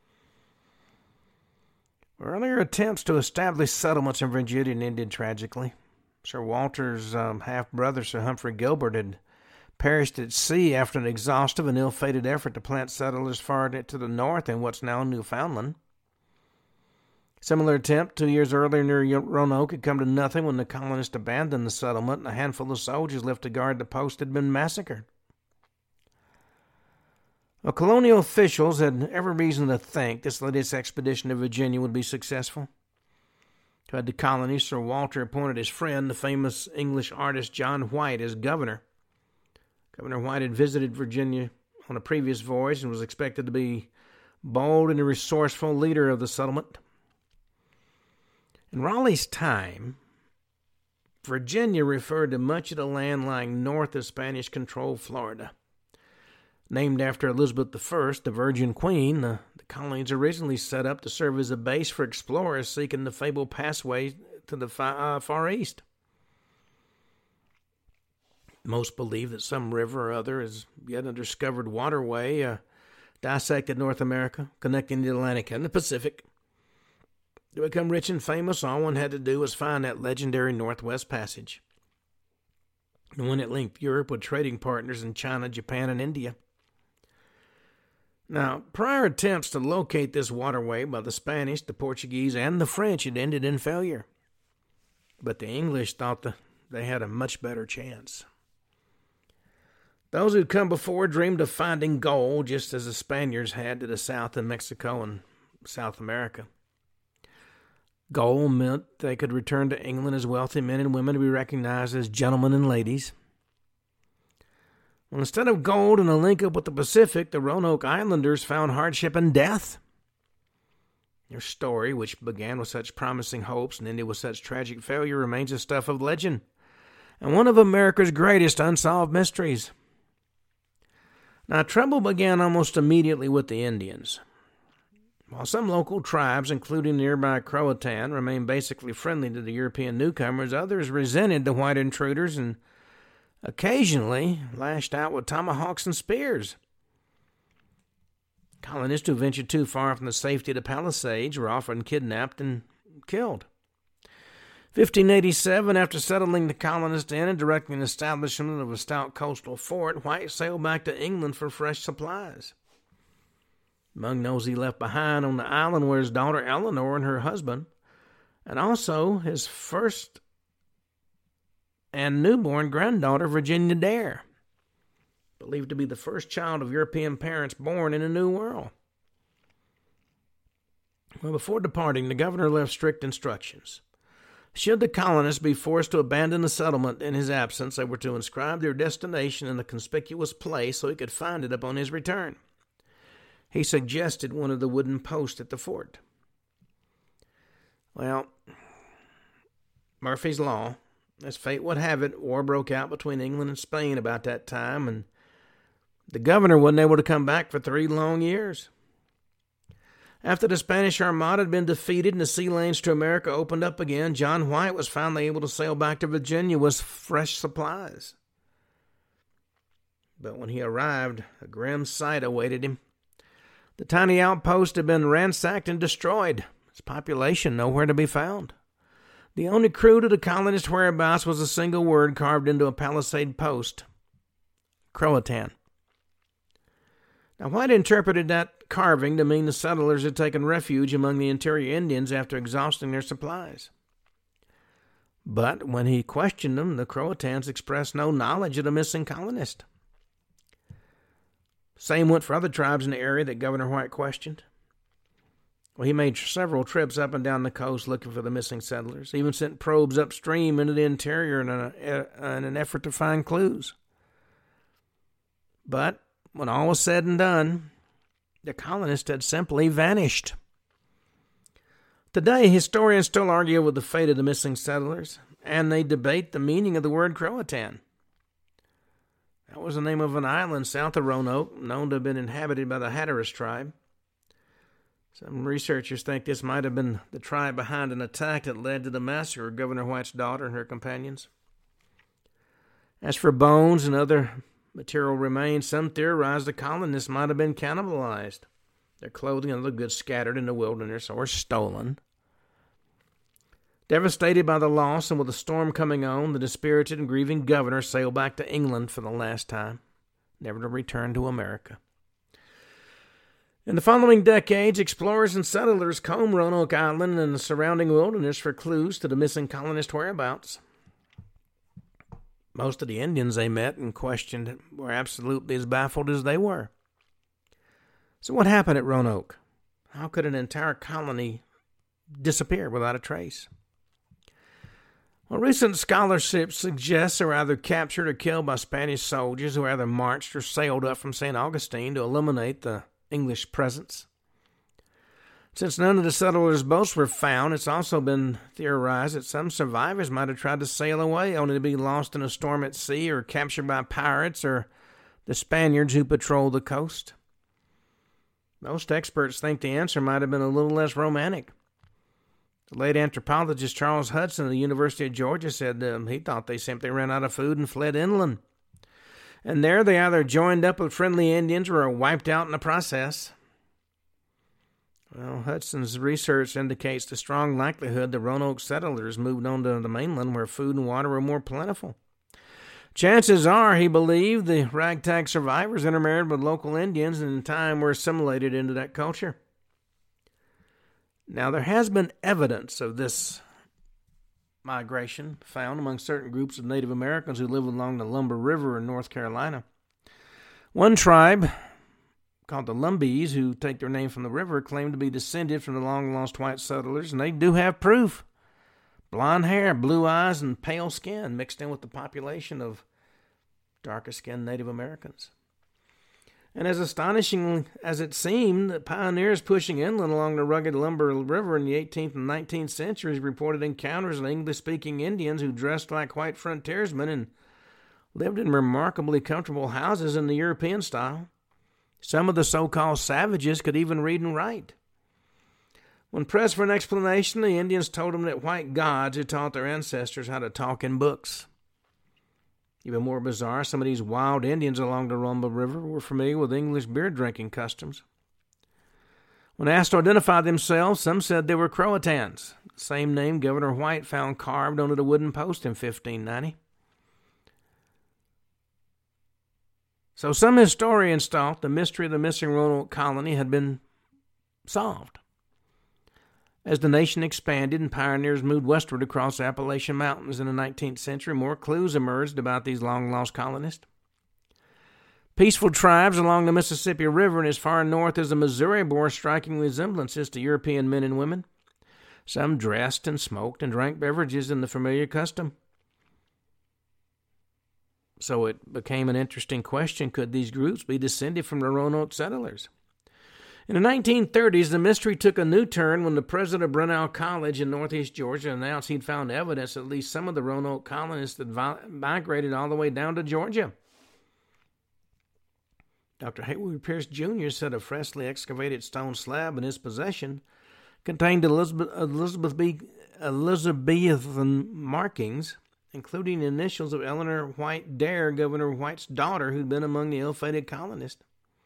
Earlier attempts to establish settlements in Virginia ended tragically. Sir Walter's um, half-brother, Sir Humphrey Gilbert, had perished at sea after an exhaustive and ill-fated effort to plant settlers far to the north in what's now Newfoundland. Similar attempt two years earlier near Roanoke had come to nothing when the colonists abandoned the settlement and a handful of soldiers left to guard the post had been massacred. Well, colonial officials had every reason to think this latest expedition to Virginia would be successful. To head the colony, Sir Walter appointed his friend, the famous English artist John White, as governor. Governor White had visited Virginia on a previous voyage and was expected to be bold and a resourceful leader of the settlement. In Raleigh's time, Virginia referred to much of the land lying north of Spanish-controlled Florida. Named after Elizabeth the First, the Virgin Queen, the, the colonies originally set up to serve as a base for explorers seeking the fabled passway to the far, uh, far east. Most believe that some river or other is yet undiscovered waterway uh, dissected North America, connecting the Atlantic and the Pacific. To become rich and famous, all one had to do was find that legendary Northwest Passage, the one that linked Europe with trading partners in China, Japan, and India. Now, prior attempts to locate this waterway by the Spanish, the Portuguese, and the French had ended in failure. But the English thought the, they had a much better chance. Those who'd come before dreamed of finding gold, just as the Spaniards had to the south in Mexico and South America. Gold meant they could return to England as wealthy men and women to be recognized as gentlemen and ladies. Well, instead of gold and a link-up with the Pacific, the Roanoke Islanders found hardship and death. Their story, which began with such promising hopes and ended with such tragic failure, remains the stuff of legend, and one of America's greatest unsolved mysteries. Now, trouble began almost immediately with the Indians. While some local tribes, including nearby Croatan, remained basically friendly to the European newcomers, others resented the white intruders and occasionally lashed out with tomahawks and spears. Colonists who ventured too far from the safety of the Palisades were often kidnapped and killed. fifteen eighty-seven, after settling the colonists in and directing the establishment of a stout coastal fort, White sailed back to England for fresh supplies. Among those he left behind on the island were his daughter Eleanor and her husband, and also his first and newborn granddaughter Virginia Dare, believed to be the first child of European parents born in a new world. Well, before departing, the governor left strict instructions. Should the colonists be forced to abandon the settlement in his absence, they were to inscribe their destination in a conspicuous place so he could find it upon his return. He suggested one of the wooden posts at the fort. Well, Murphy's Law, as fate would have it, war broke out between England and Spain about that time, and the governor wasn't able to come back for three long years. After the Spanish Armada had been defeated and the sea lanes to America opened up again, John White was finally able to sail back to Virginia with fresh supplies. But when he arrived, a grim sight awaited him. The tiny outpost had been ransacked and destroyed, its population nowhere to be found. The only clue to the colonists' whereabouts was a single word carved into a palisade post: Croatan. Now, White interpreted that carving to mean the settlers had taken refuge among the interior Indians after exhausting their supplies. But when he questioned them, the Croatans expressed no knowledge of the missing colonist. Same went for other tribes in the area that Governor White questioned. Well, he made several trips up and down the coast looking for the missing settlers. He even sent probes upstream into the interior in, a, in an effort to find clues. But when all was said and done, the colonists had simply vanished. Today, historians still argue with the fate of the missing settlers, and they debate the meaning of the word Croatan. That was the name of an island south of Roanoke, known to have been inhabited by the Hatteras tribe. Some researchers think this might have been the tribe behind an attack that led to the massacre of Governor White's daughter and her companions. As for bones and other material remains, some theorize the colonists might have been cannibalized, their clothing and other goods scattered in the wilderness or stolen. Devastated by the loss and with a storm coming on, the dispirited and grieving governor sailed back to England for the last time, never to return to America. In the following decades, explorers and settlers combed Roanoke Island and the surrounding wilderness for clues to the missing colonist whereabouts. Most of the Indians they met and questioned were absolutely as baffled as they were. So what happened at Roanoke? How could an entire colony disappear without a trace? Well, recent scholarship suggests they were either captured or killed by Spanish soldiers who either marched or sailed up from Saint Augustine to eliminate the English presence. Since none of the settlers' boats were found, it's also been theorized that some survivors might have tried to sail away only to be lost in a storm at sea or captured by pirates or the Spaniards who patrolled the coast. Most experts think the answer might have been a little less romantic. The late anthropologist Charles Hudson of the University of Georgia said um, he thought they simply ran out of food and fled inland, and there they either joined up with friendly Indians or were wiped out in the process. Well, Hudson's research indicates the strong likelihood the Roanoke settlers moved on to the mainland where food and water were more plentiful. Chances are, he believed, the ragtag survivors intermarried with local Indians and in time were assimilated into that culture. Now, there has been evidence of this migration found among certain groups of Native Americans who live along the Lumber River in North Carolina. One tribe, called the Lumbees, who take their name from the river, claim to be descended from the long-lost white settlers, and they do have proof. Blonde hair, blue eyes, and pale skin mixed in with the population of darker-skinned Native Americans. And as astonishing as it seemed, the pioneers pushing inland along the rugged Lumber River in the eighteenth and nineteenth centuries reported encounters with English-speaking Indians who dressed like white frontiersmen and lived in remarkably comfortable houses in the European style. Some of the so-called savages could even read and write. When pressed for an explanation, the Indians told them that white gods had taught their ancestors how to talk in books. Even more bizarre, some of these wild Indians along the Rumble River were familiar with English beer-drinking customs. When asked to identify themselves, some said they were Croatans, the same name Governor White found carved onto the wooden post in fifteen ninety. So some historians thought the mystery of the missing Roanoke colony had been solved. As the nation expanded and pioneers moved westward across the Appalachian Mountains in the nineteenth century, more clues emerged about these long-lost colonists. Peaceful tribes along the Mississippi River and as far north as the Missouri bore striking resemblances to European men and women. Some dressed and smoked and drank beverages in the familiar custom. So it became an interesting question, could these groups be descended from the Roanoke settlers? In the nineteen thirties, the mystery took a new turn when the president of Brunel College in northeast Georgia announced he'd found evidence that at least some of the Roanoke colonists had migrated all the way down to Georgia. Doctor Hayward Pierce Junior said a freshly excavated stone slab in his possession contained Elizabeth, Elizabeth B, Elizabethan markings, including the initials of Eleanor White Dare, Governor White's daughter, who'd been among the ill-fated colonists.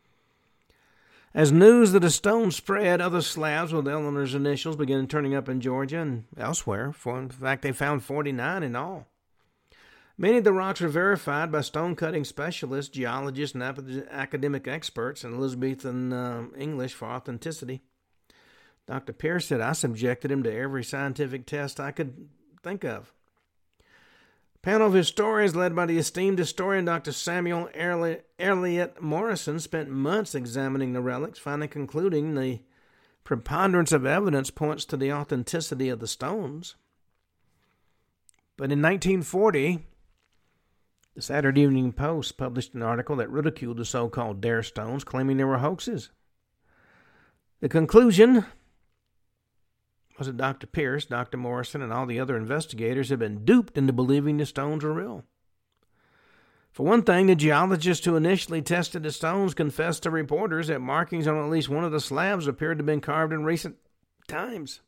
As news that a stone spread, other slabs with Eleanor's initials began turning up in Georgia and elsewhere. For in fact, they found forty-nine in all. Many of the rocks were verified by stone-cutting specialists, geologists, and academic experts in Elizabethan uh, English for authenticity. Doctor Pierce said, I subjected him to every scientific test I could think of. A panel of historians led by the esteemed historian Doctor Samuel Elliott Morrison spent months examining the relics, finally concluding the preponderance of evidence points to the authenticity of the stones. But in nineteen forty, the Saturday Evening Post published an article that ridiculed the so-called Dare stones, claiming they were hoaxes. The conclusion was that Doctor Pierce, Doctor Morrison, and all the other investigators had been duped into believing the stones were real. For one thing, the geologists who initially tested the stones confessed to reporters that markings on at least one of the slabs appeared to have been carved in recent times.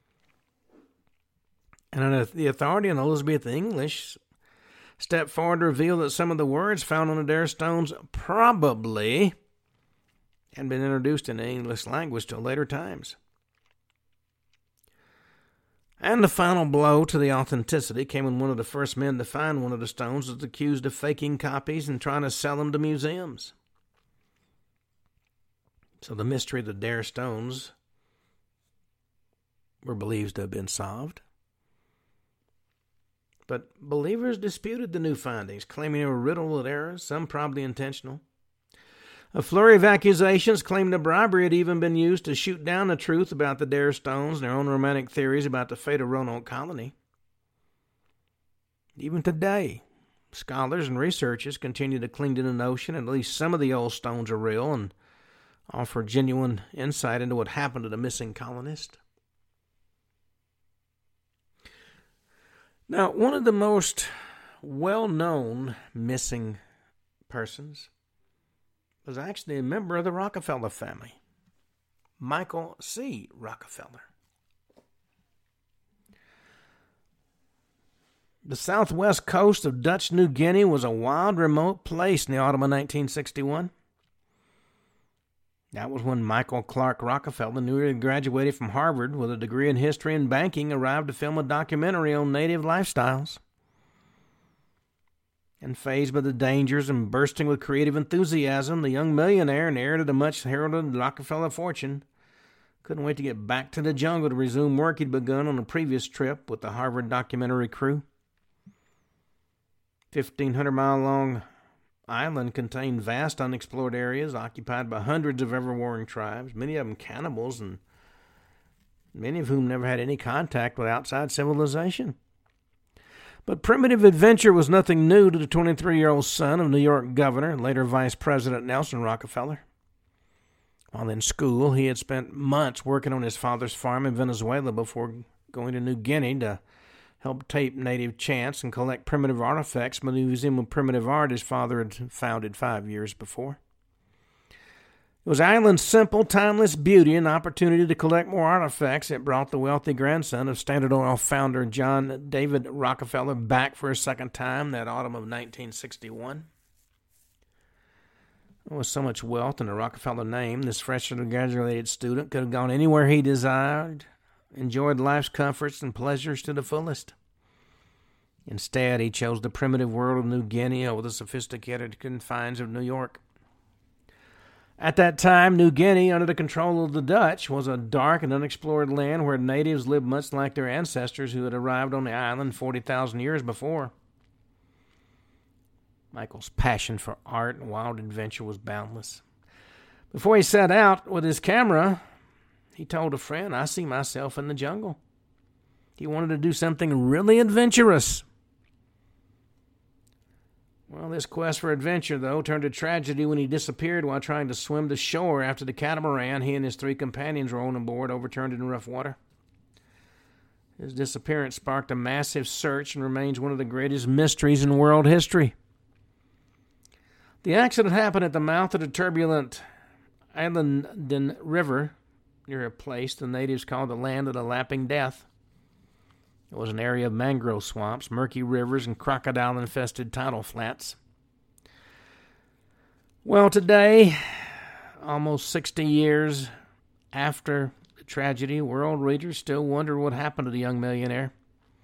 And the authority in Elizabethan English stepped forward to reveal that some of the words found on the Dare stones probably had been introduced in the English language till later times. And the final blow to the authenticity came when one of the first men to find one of the stones was accused of faking copies and trying to sell them to museums. So the mystery of the Dare stones were believed to have been solved. But believers disputed the new findings, claiming they were riddled with errors, some probably intentional. A flurry of accusations claimed the bribery had even been used to shoot down the truth about the Dare stones and their own romantic theories about the fate of Roanoke colony. Even today, scholars and researchers continue to cling to the notion that at least some of the old stones are real and offer genuine insight into what happened to the missing colonists. Now, one of the most well-known missing persons was actually a member of the Rockefeller family, Michael C. Rockefeller. The southwest coast of Dutch New Guinea was a wild, remote place in the autumn of nineteen sixty-one. That was when Michael Clark Rockefeller, newly graduated from Harvard with a degree in history and banking, arrived to film a documentary on native lifestyles. And fazed by the dangers and bursting with creative enthusiasm, the young millionaire and heir to the much-heralded Rockefeller fortune couldn't wait to get back to the jungle to resume work he'd begun on a previous trip with the Harvard documentary crew. fifteen hundred mile long island contained vast unexplored areas occupied by hundreds of ever-warring tribes, many of them cannibals, and many of whom never had any contact with outside civilization. But primitive adventure was nothing new to the twenty-three-year-old son of New York Governor and later Vice President Nelson Rockefeller. While in school, he had spent months working on his father's farm in Venezuela before going to New Guinea to help tape native chants and collect primitive artifacts from the Museum of Primitive Art his father had founded five years before. It was the island's simple, timeless beauty and opportunity to collect more artifacts that brought the wealthy grandson of Standard Oil founder John David Rockefeller back for a second time that autumn of nineteen sixty-one. With so much wealth in the Rockefeller name, this freshly graduated student could have gone anywhere he desired, enjoyed life's comforts and pleasures to the fullest. Instead, he chose the primitive world of New Guinea over the sophisticated confines of New York. At that time, New Guinea, under the control of the Dutch, was a dark and unexplored land where natives lived much like their ancestors who had arrived on the island forty thousand years before. Michael's passion for art and wild adventure was boundless. Before he set out with his camera, he told a friend, "I see myself in the jungle." He wanted to do something really adventurous. Well, this quest for adventure, though, turned to tragedy when he disappeared while trying to swim to shore after the catamaran he and his three companions were on aboard overturned in rough water. His disappearance sparked a massive search and remains one of the greatest mysteries in world history. The accident happened at the mouth of the turbulent Islandin River, near a place the natives called the Land of the Lapping Death. It was an area of mangrove swamps, murky rivers, and crocodile-infested tidal flats. Well, today, almost sixty years after the tragedy, world readers still wonder what happened to the young millionaire.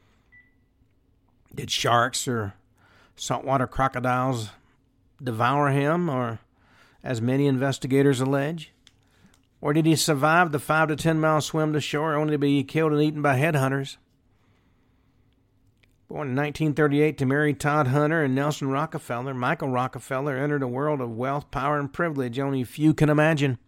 Did sharks or saltwater crocodiles devour him, or, as many investigators allege? Or did he survive the five to ten mile swim to shore only to be killed and eaten by headhunters? Born in nineteen thirty-eight to Mary Todd Hunter and Nelson Rockefeller, Michael Rockefeller entered a world of wealth, power, and privilege only few can imagine.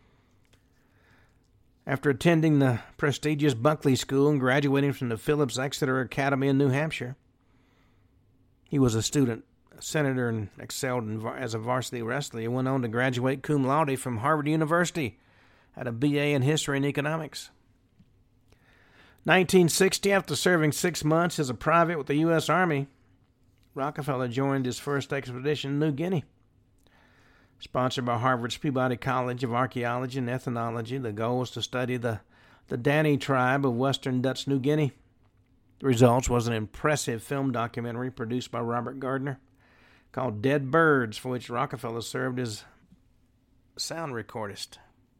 After attending the prestigious Buckley School and graduating from the Phillips Exeter Academy in New Hampshire, he was a student, a senator, and excelled in, as a varsity wrestler. He went on to graduate cum laude from Harvard University, had a B A in history and economics. nineteen sixty, after serving six months as a private with the U S Army, Rockefeller joined his first expedition in New Guinea. Sponsored by Harvard's Peabody College of Archaeology and Ethnology, the goal was to study the, the Dani tribe of western Dutch New Guinea. The results was an impressive film documentary produced by Robert Gardner called Dead Birds, for which Rockefeller served as sound recordist.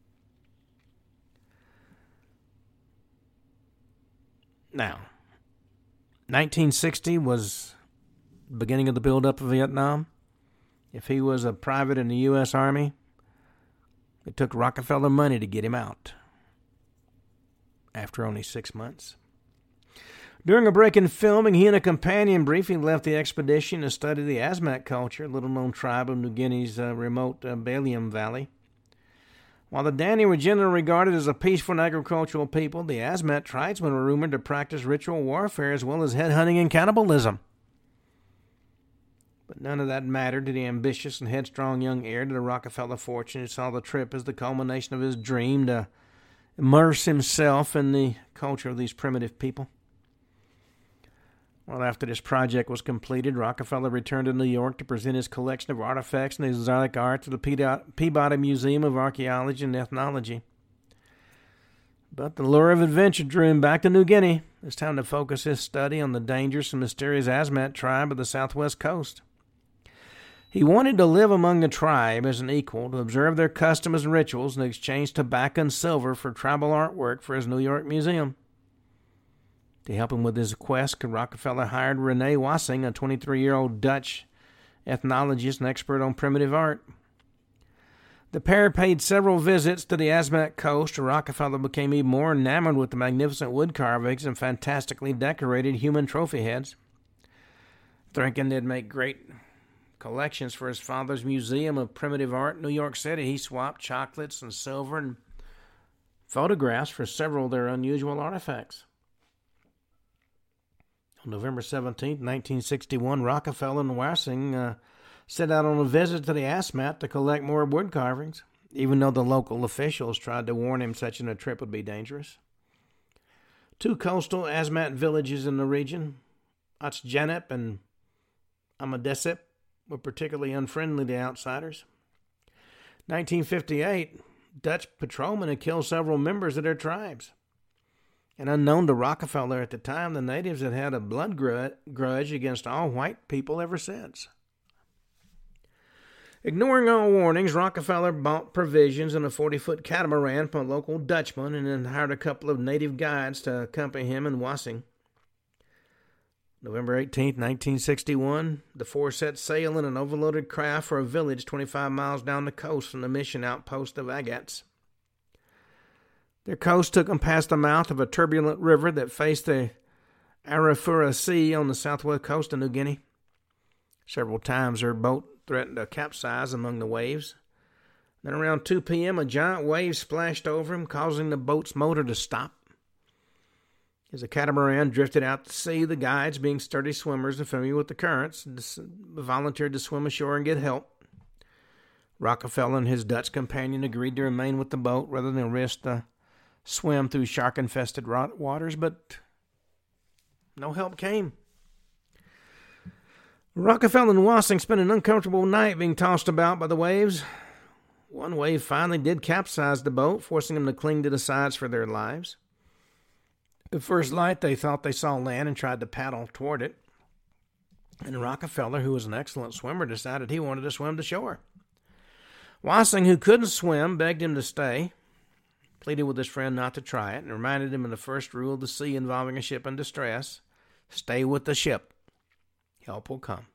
Now, nineteen sixty was the beginning of the buildup of Vietnam. If he was a private in the U S Army, it took Rockefeller money to get him out after only six months. During a break in filming, he and a companion briefly left the expedition to study the Asmat culture, a little-known tribe of New Guinea's uh, remote uh, Balium Valley. While the Dani were generally regarded as a peaceful and agricultural people, the Asmat tribesmen were rumored to practice ritual warfare as well as headhunting and cannibalism. But none of that mattered to the ambitious and headstrong young heir to the Rockefeller fortune who saw the trip as the culmination of his dream to immerse himself in the culture of these primitive people. Well, after this project was completed, Rockefeller returned to New York to present his collection of artifacts and exotic art to the Peabody Museum of Archaeology and Ethnology. But the lure of adventure drew him back to New Guinea, It's time to focus his study on the dangerous and mysterious Asmat tribe of the southwest coast. He wanted to live among the tribe as an equal, to observe their customs and rituals, and exchange tobacco and silver for tribal artwork for his New York museum. To help him with his quest, Rockefeller hired Rene Wassing, a twenty-three-year-old Dutch ethnologist and expert on primitive art. The pair paid several visits to the Asmat coast, and Rockefeller became even more enamored with the magnificent wood carvings and fantastically decorated human trophy heads. Thinking they'd make great collections for his father's Museum of Primitive Art in New York City, he swapped chocolates and silver and photographs for several of their unusual artifacts. On November seventeenth, nineteen sixty-one, Rockefeller and Wassing uh, set out on a visit to the Asmat to collect more wood carvings, even though the local officials tried to warn him such a trip would be dangerous. Two coastal Asmat villages in the region, Achjanep and Amadesip, were particularly unfriendly to outsiders. nineteen fifty-eight, Dutch patrolmen had killed several members of their tribes. And unknown to Rockefeller at the time, the natives had had a blood grudge against all white people ever since. Ignoring all warnings, Rockefeller bought provisions in a forty-foot catamaran from a local Dutchman and then hired a couple of native guides to accompany him and Wassing. November eighteenth, nineteen sixty-one, the four set sail in an overloaded craft for a village twenty-five miles down the coast from the mission outpost of Agats. Their coast took them past the mouth of a turbulent river that faced the Arafura Sea on the southwest coast of New Guinea. Several times their boat threatened to capsize among the waves. Then around two p.m., a giant wave splashed over him, causing the boat's motor to stop. As the catamaran drifted out to sea, the guides, being sturdy swimmers and familiar with the currents, volunteered to swim ashore and get help. Rockefeller and his Dutch companion agreed to remain with the boat rather than risk the swim through shark-infested waters, but no help came. Rockefeller and Wassing spent an uncomfortable night being tossed about by the waves. One wave finally did capsize the boat, forcing them to cling to the sides for their lives. At first light, they thought they saw land and tried to paddle toward it. And Rockefeller, who was an excellent swimmer, decided he wanted to swim to shore. Wassing, who couldn't swim, begged him to stay, pleaded with his friend not to try it, and reminded him of the first rule of the sea involving a ship in distress: stay with the ship. Help will come.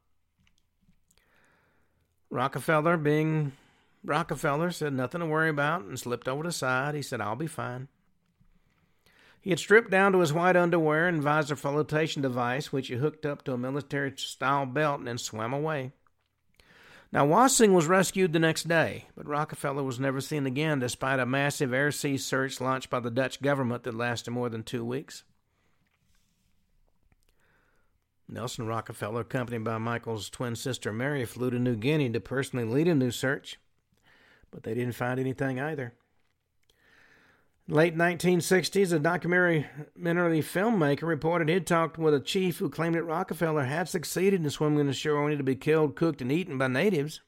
Rockefeller, being Rockefeller, said nothing to worry about and slipped over the side. He said, "I'll be fine." He had stripped down to his white underwear and visor flotation device, which he hooked up to a military-style belt, and then swam away. Now, Wassing was rescued the next day, but Rockefeller was never seen again despite a massive air-sea search launched by the Dutch government that lasted more than two weeks. Nelson Rockefeller, accompanied by Michael's twin sister Mary, flew to New Guinea to personally lead a new search, but they didn't find anything either. Late nineteen sixties, a documentary filmmaker reported he'd talked with a chief who claimed that Rockefeller had succeeded in swimming ashore only to be killed, cooked, and eaten by natives.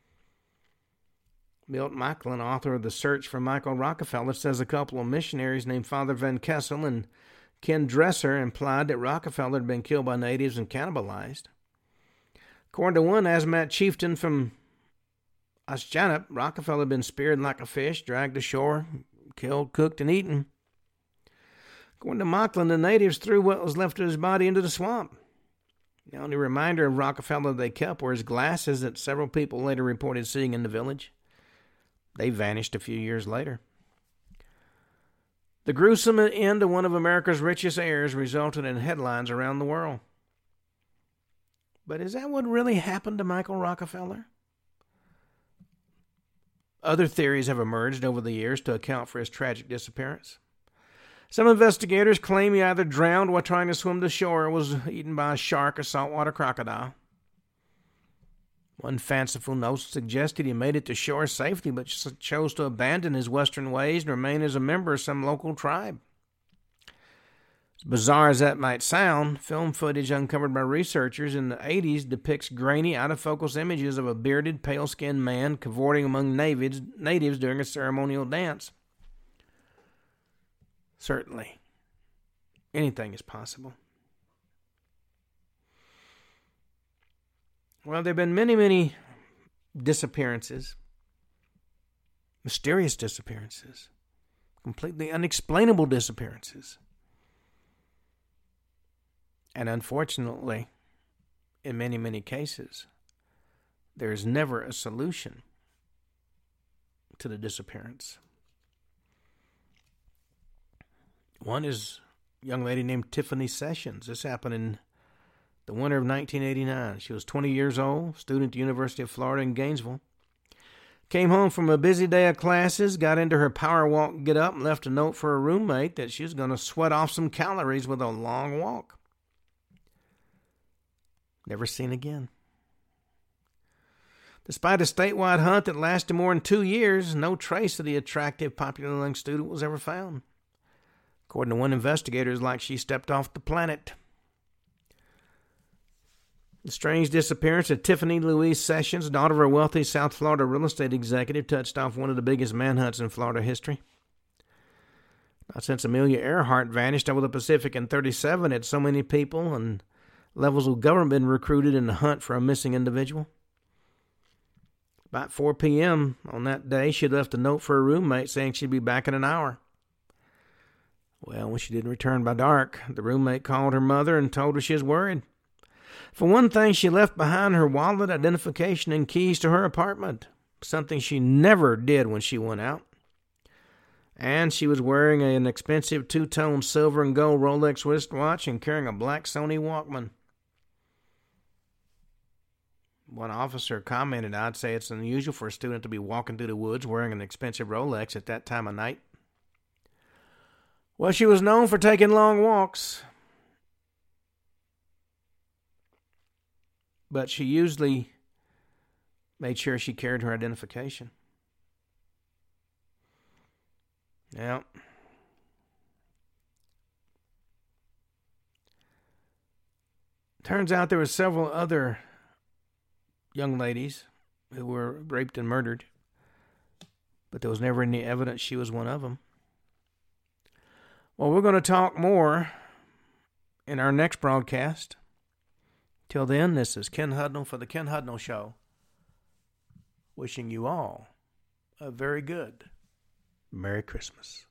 Milt Macklin, author of The Search for Michael Rockefeller, says a couple of missionaries named Father Van Kessel and Ken Dresser implied that Rockefeller had been killed by natives and cannibalized. According to one Asmat chieftain from Achjanep, Rockefeller had been speared like a fish, dragged ashore, killed, cooked, and eaten. According to Macklin, the natives threw what was left of his body into the swamp. The only reminder of Rockefeller they kept were his glasses that several people later reported seeing in the village. They vanished a few years later. The gruesome end of one of America's richest heirs resulted in headlines around the world. But is that what really happened to Michael Rockefeller? Other theories have emerged over the years to account for his tragic disappearance. Some investigators claim he either drowned while trying to swim to shore or was eaten by a shark or saltwater crocodile. One fanciful note suggested he made it to shore safely but chose to abandon his western ways and remain as a member of some local tribe. As bizarre as that might sound, film footage uncovered by researchers in the eighties depicts grainy, out-of-focus images of a bearded, pale-skinned man cavorting among natives, natives during a ceremonial dance. Certainly, anything is possible. Well, there have been many, many disappearances, mysterious disappearances, completely unexplainable disappearances. And unfortunately, in many, many cases, there is never a solution to the disappearance. One is a young lady named Tiffany Sessions. This happened in the winter of nineteen eighty-nine. She was twenty years old, student at the University of Florida in Gainesville. Came home from a busy day of classes, got into her power walk get up, and left a note for her roommate that she was going to sweat off some calories with a long walk. Never seen again. Despite a statewide hunt that lasted more than two years, no trace of the attractive, popular young student was ever found. According to one investigator, it's like she stepped off the planet. The strange disappearance of Tiffany Louise Sessions, daughter of a wealthy South Florida real estate executive, touched off one of the biggest manhunts in Florida history. Not since Amelia Earhart vanished over the Pacific in thirty-seven had so many people and levels of government been recruited in the hunt for a missing individual. About four p.m. on that day, she left a note for her roommate saying she'd be back in an hour. Well, when she didn't return by dark, the roommate called her mother and told her she was worried. For one thing, she left behind her wallet, identification, and keys to her apartment, something she never did when she went out. And she was wearing an expensive two-tone silver and gold Rolex wristwatch and carrying a black Sony Walkman. One officer commented, "I'd say it's unusual for a student to be walking through the woods wearing an expensive Rolex at that time of night." Well, she was known for taking long walks, but she usually made sure she carried her identification. Now, turns out there were several other young ladies who were raped and murdered, but there was never any evidence she was one of them. Well, we're going to talk more in our next broadcast. Till then, this is Ken Hudnall for the Ken Hudnall Show, wishing you all a very good Merry Christmas.